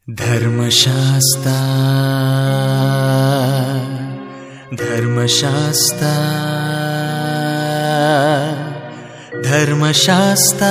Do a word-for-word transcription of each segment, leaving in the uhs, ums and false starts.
ಧರ್ಮಶಾಸ್ತ್ರ ಧರ್ಮಶಾಸ್ತ್ರ ಧರ್ಮಶಾಸ್ತ್ರ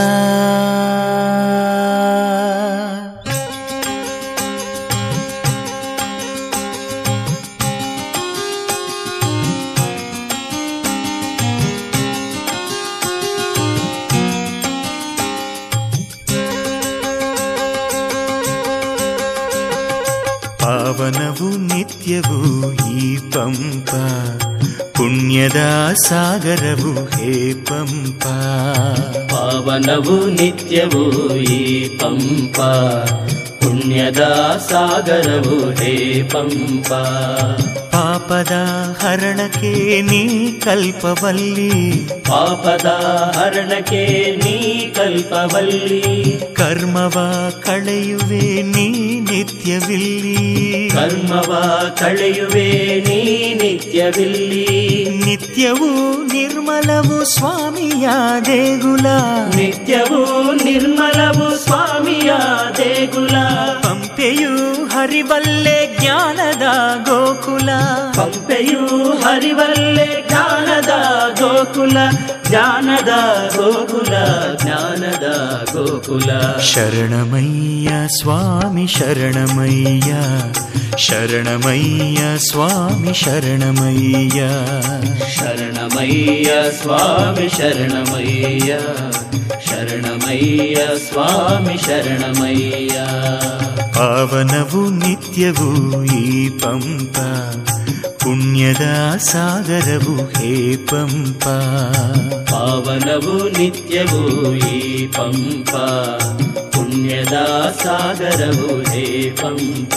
ಪಾವನವು ನಿತ್ಯವೂ ಈ ಪಂಪ, ಪುಣ್ಯದ ಸಾಗರವು ಹೇ ಪಂಪ. ಪಾವನವು ನಿತ್ಯವೂ ಈ ಪಂಪ, ಪುಣ್ಯದ ಸಾಗರವು ಹೇ ಪಂಪ. ಪಾಪದ ಹರಣಕ್ಕೆ ನೀ ಕಲ್ಪವಲ್ಲಿ, ಪಾಪದ ಹರಣಕ್ಕೆ ನೀ ಕಲ್ಪವಲ್ಲಿ. ಕರ್ಮವ ಕಳೆಯುವೆ ನೀ ನಿತ್ಯವಿಲ್ಲಿ, ಕರ್ಮವ ಕಳೆಯುವೆ ನೀ ನಿತ್ಯವಿಲ್ಲಿ. ನಿತ್ಯವೂ ನಿರ್ಮಲವು ಸ್ವಾಮಿಯ ದೇಗುಲ, ನಿತ್ಯವೂ ನಿರ್ಮಲವು ಸ್ವಾಮಿಯ ದೇಗುಲ. ಪಂಪೆಯು ಹರಿವಲ್ಲೆ ಜ್ಞಾನದ ಗೋಕುಲ, ಪಂಪೆಯು ಹರಿವಲ್ಲೆ ಜ್ಞಾನದ ಗೋಕುಲ. ಜ್ಞಾನದ ಗೋಕುಲ, ಜ್ಞಾನದ ಗೋಕುಲ. ಶರಣಮಯ್ಯ ಸ್ವಾಮಿ ಶರಣಮಯ್ಯ, ಶರಣಮಯ್ಯ ಸ್ವಾಮಿ ಶರಣಮಯ್ಯ. ಶರಣಮಯ್ಯ ಸ್ವಾಮಿ ಶರಣಮಯ್ಯ, ಶರಣಮಯ್ಯ ಸ್ವಾಮಿ ಶರಣಮಯ್ಯ. ಪಾವನವು ನಿತ್ಯವೂ ಈ ಪಂಪ, ಪುಣ್ಯದ ಸಾಗರವು ಹೇ ಪಂಪ. ಪಾವನವು ನಿತ್ಯವೂ ಈ ಪಂಪ, ಪುಣ್ಯದ ಸಾಗರವು ಹೇ ಪಂಪ.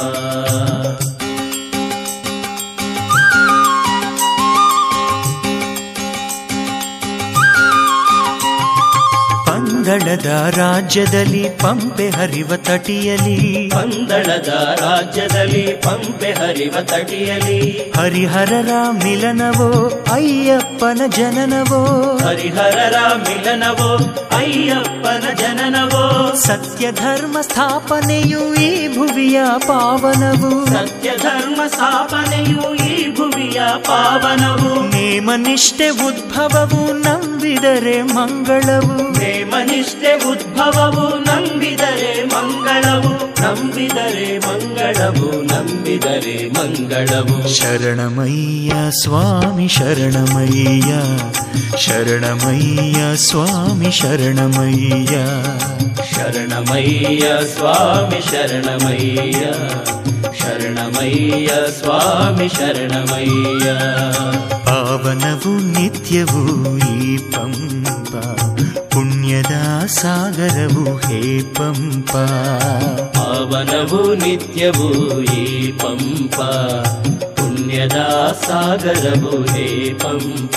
ಪಂದಳದ ರಾಜ್ಯದಲ್ಲಿ ಪಂಪೆ ಹರಿವ ತಟಿಯಲಿ, ಪಂದಳದ ರಾಜ್ಯದಲ್ಲಿ ಪಂಪೆ ಹರಿವ ತಟಿಯಲಿ. ಹರಿಹರರ ಮಿಲನವೋ ಅಯ್ಯಪ್ಪನ ಜನನವೋ, ಹರಿಹರರ ಮಿಲನವೋ ಅಯ್ಯಪ್ಪನ ಜನನವೋ. ಸತ್ಯ ಧರ್ಮ ಸ್ಥಾಪನೆಯು ಈ ಭುವಿಯ ಪಾವನವು, ಸತ್ಯ ಧರ್ಮ ಸ್ಥಾಪನೆಯು ಈ ಭುವಿಯ ಪಾವನವು. ನೇಮನಿಷ್ಠೆ ಉದ್ಭವವು ನಂಬಿದರೆ ಮಂಗಳವು, ನೇಮನಿಷ್ಠೆ ಉದ್ಭವವು ನಂಬಿದರೆ ಮಂಗಳವು. ನಂಬಿದರೆ ಮಂಗಳವು, ನಂಬಿದರೆ ಮಂಗಳವು. ಶರಣಮಯ್ಯ ಸ್ವಾಮಿ ಶರಣಮಯ್ಯ, ಶರಣಮಯ್ಯ ಸ್ವಾಮಿ ಶರಣಮಯ್ಯ. ಶರಣಮಯ್ಯ ಸ್ವಾಮಿ ಶರಣಮಯ್ಯ, ಶರಣಮಯ್ಯ ಸ್ವಾಮಿ ಶರಣಮಯ್ಯ. ಪಾವನವು ನಿತ್ಯವೂ ಈ ಪಂಪ, ಪುಣ್ಯದ ಸಾಗರವು ಹೇ ಪಂಪ. ಪಾವನವು ನಿತ್ಯವೂ ಈ ಪಂಪ, ಪುಣ್ಯದ ಸಾಗರವು ಹೇ ಪಂಪ.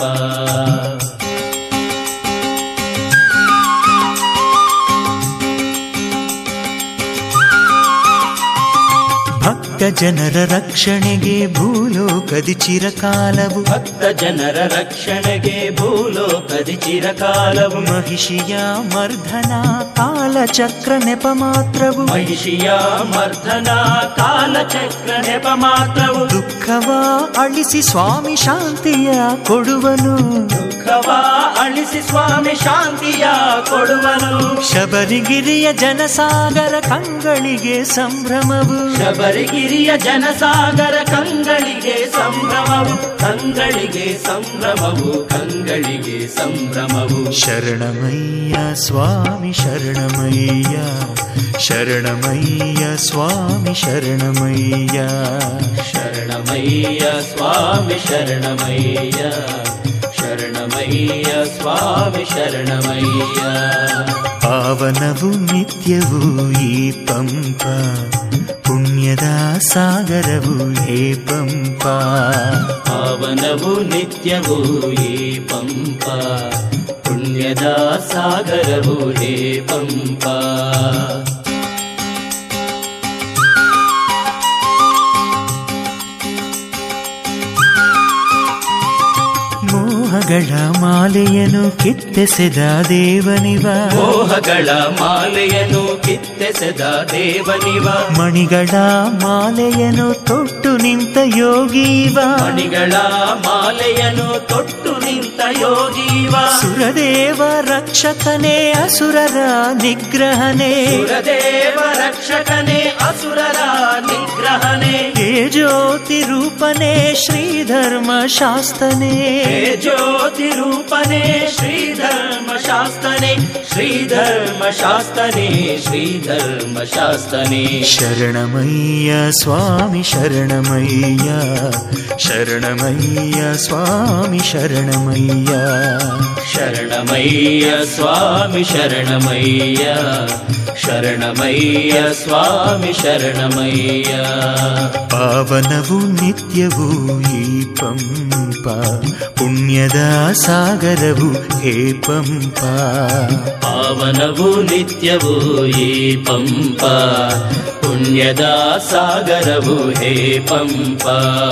ಭಕ್ತ ಜನರ ರಕ್ಷಣೆಗೆ ಭೂಲೋಕದಿ ಚಿರಕಾಲವು, ಭಕ್ತ ಜನರ ರಕ್ಷಣೆಗೆ ಭೂಲೋಕದಿ ಚಿರಕಾಲವು. ಮಹಿಷಿಯ ಮರ್ಧನ ಕಾಲಚಕ್ರ ನೆಪ ಮಾತ್ರವು, ಮಹಿಷಿಯ ಮರ್ಧನ ಕಾಲಚಕ್ರ ನೆಪ ಮಾತ್ರವು. ದುಃಖವ ಅಳಿಸಿ ಸ್ವಾಮಿ ಶಾಂತಿಯ ಕೊಡುವನು, ದುಃಖವ ಅಳಿಸಿ ಸ್ವಾಮಿ ಶಾಂತಿಯ ಕೊಡುವನು. ಶಬರಿಗಿರಿಯ ಜನಸಾಗರ ಕಂಗಳಿಗೆ ಸಂಭ್ರಮವು, ಶಬರಿಗಿರಿಯ ಜನಸಾಗರ ಕಂಗಳಿಗೆ ಸಂಭ್ರಮವು. ಕಂಗಳಿಗೆ ಸಂಭ್ರಮವು, ಕಂಗಳಿಗೆ ಸಂಭ್ರಮವು. ಶರಣಮಯ್ಯ ಸ್ವಾಮಿ ಶರಣಮಯ್ಯ, ಶರಣಮಯ್ಯ ಸ್ವಾಮಿ ಶರಣಮಯ್ಯ. ಶರಣಮಯ್ಯ ಸ್ವಾಮಿ ಶರಣಮಯ್ಯ, ಶರಣಮಯ್ಯ ಸ್ವಾಮಿ ಶರಣಮಯ್ಯ. ಪಾವನವು ನಿತ್ಯವೂ ಈ ಪಂಪ, ಪುಣ್ಯದ ಸಾಗರವು ಹೇ ಪಂಪ. ಪಾವನವು ನಿತ್ಯವೂ ಈ ಪಂಪ, ಪುಣ್ಯದ ಸಾಗರವು ಹೇ ಪಂಪ. ಮೋಹಗಳ ಮಾಲೆಯನ್ನು ಕಿತ್ತೆಸೆದ ದೇವನಿವ ಮೋಹಗಳ ಮಾಲೆಯನ್ನು ಕಿತ್ತೆಸೆದ ದೇವನಿವ ಮಣಿಗಳ ಮಾಲೆಯನ್ನು ತೊಟ್ಟು ನಿಂತ ಯೋಗೀವ ಮಣಿಗಳ ಮಾಲೆಯನ್ನು ತೊಟ್ಟು ನಿಂತ ಯೋಗೀವ ಸುರದೇವ ರಕ್ಷಕನೇ ಅಸುರರ ನಿಗ್ರಹನೇ ಸುರದೇವ ರಕ್ಷಕನೇ ಅಸುರರ ನಿಗ್ರಹನೇ ಹೇ ಜ್ಯೋತಿ ರೂಪನೇ ಶ್ರೀಧರ್ಮ ಶಾಸ್ತನೇ ಹೇ ಜ್ಯೋತಿ ರೂಪನೇ ಶ್ರೀಧರ್ಮ ಶಾಸ್ತನೇ ಶ್ರೀಧರ್ಮ ಶಾಸ್ತನೇ ಶ್ರೀಧರ್ಮ ಶಾಸ್ತನೇ ಶರಣಮಯ್ಯ ಸ್ವಾಮಿ ಶರಣಮಯ್ಯ ಶರಣಮಯ್ಯ ಸ್ವಾಮಿ ಶರಣಮಯ್ಯ ಶರಣಮಯ್ಯ ಸ್ವಾಮಿ ಶರಣಮಯ್ಯ ಶರಣಮಯ್ಯ ಸ್ವಾಮಿ ಶರಣಮಯ್ಯ ಪಾವನವು ನಿತ್ಯವೂ ಈ ಪಂಪ ಪುಣ್ಯದ ಸಾಗರವು ಹೇ ಪಂಪ ಪಾವನವು ನಿತ್ಯವೂ ಈ ಪಂಪ ಪುಣ್ಯದ ಸಾಗರವು ಹೇ ಪಂಪ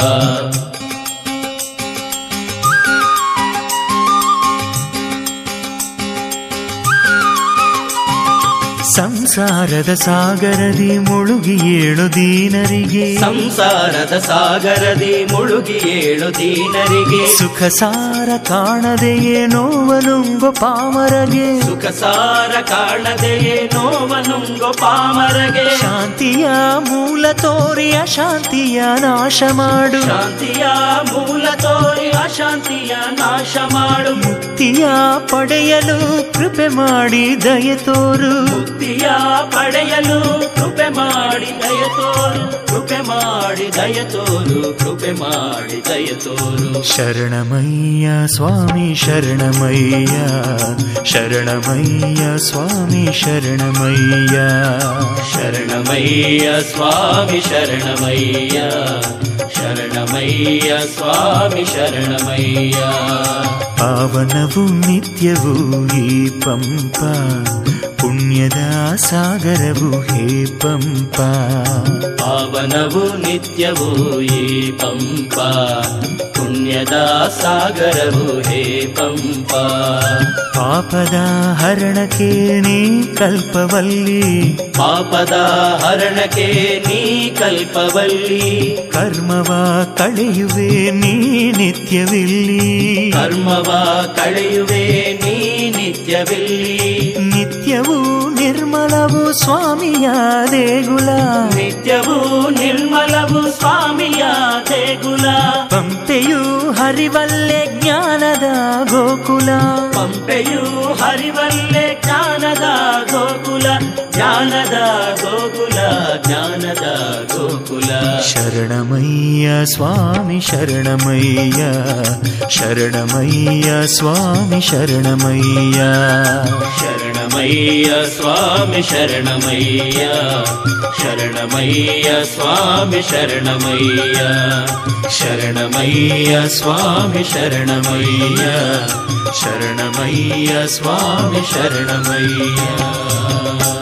ಸಂಸಾರದ ಸಾಗರದಿ ಮುಳುಗಿ ಏಳು ದೀನರಿಗೆ ಸಂಸಾರದ ಸಾಗರದಿ ಮುಳುಗಿ ಏಳು ದೀನರಿಗೆ ಸುಖ ಸಾರ ಕಾಣದೆಯೇ ನೋವನುಂಗೋ ಪಾಮರಗೆ ಸುಖ ಸಾರ ಕಾಣದೆಯೇ ನೋವನುಂಗೋ ಪಾಮರಗೆ ಶಾಂತಿಯ ಮೂಲ ತೋರಿ ಅಶಾಂತಿಯ ನಾಶ ಮಾಡು ಶಾಂತಿಯ ಮೂಲ ತೋರಿ ಅಶಾಂತಿಯ ನಾಶ ಮಾಡು ಮುಕ್ತಿಯ ಪಡೆಯಲು ಕೃಪೆ ಮಾಡಿ ದಯೆ ತೋರು ಮುಕ್ತಿಯ ಪಡೆಯಲು ಕೃಪೆ ಮಾಡಿ ದಯ ತೋರು ಕೃಪೆ ಮಾಡಿ ದಯ ತೋರು ಕೃಪೆ ಮಾಡಿ ದಯ ತೋರು ಶರಣಮಯ್ಯ ಸ್ವಾಮಿ ಶರಣಮಯ್ಯ ಶರಣಮಯ್ಯ ಸ್ವಾಮಿ ಶರಣಮಯ್ಯ ಶರಣಮಯ್ಯ ಸ್ವಾಮಿ ಶರಣಮಯ್ಯ ಶರಣಮಯ್ಯ ಸ್ವಾಮಿ ಶರಣಮಯ್ಯ ಪಾವನವು ನಿತ್ಯವೂ ಈ ಪಂಪ ಪುಣ್ಯದ ಸಾಗರವು ಹೇ ಪಂಪ ಪಾವನವು ನಿತ್ಯವೂ ಈ ಪಂಪ ಪುಣ್ಯದ ಸಾಗರವು ಹೇ ಪಂಪ ಪಾಪದ ಹರಣಕ್ಕೆ ನೀ ಕಲ್ಪವಲ್ಲಿ ಪಾಪದ ಹರಣಕ್ಕೆ ನೀ ಕಲ್ಪವಲ್ಲಿ ಕರ್ಮವ ಕಳೆಯುವೆ ನೀ ನಿತ್ಯವಿಲ್ಲಿ ಕರ್ಮವ ಕಳೆಯುವೆ ನೀ ನಿತ್ಯವಿಲ್ಲಿ ನಿತ್ಯವೂ ನಿರ್ಮಲವು ಸ್ವಾಮಿಯ ದೇಗುಲ ನಿತ್ಯವೂ ನಿರ್ಮಲವು ಸ್ವಾಮಿಯ ದೇಗುಲ ಪಂಪೆಯು ಹರಿವಲ್ಲೆ ಜ್ಞಾನದ ಗೋಕುಲ ಪಂಪೆಯು ಹರಿವಲ್ಲೆ ಜ್ಞಾನದ ಗೋಕುಲ ಜ್ಞಾನದ ಗೋಕುಲ ಜ್ಞಾನದ ಗೋಕುಲ ಶರಣಮಯ್ಯ ಸ್ವಾಮಿ ಶರಣಮಯ್ಯ ಶರಣಮಯ್ಯ ಸ್ವಾಮಿ ಶರಣಮಯ್ಯ ಶರಣಮಯ್ಯ ಸ್ವಾಮಿ ಶರಣಮಯ್ಯ ಶರಣಮಯ್ಯ ಸ್ವಾಮಿ ಶರಣಮಯ್ಯ ಶರಣಮಯ್ಯ ಸ್ವಾಮಿ ಶರಣಮಯ್ಯ ಶರಣಮಯ್ಯ ಸ್ವಾಮಿ ಶರಣಮಯ್ಯ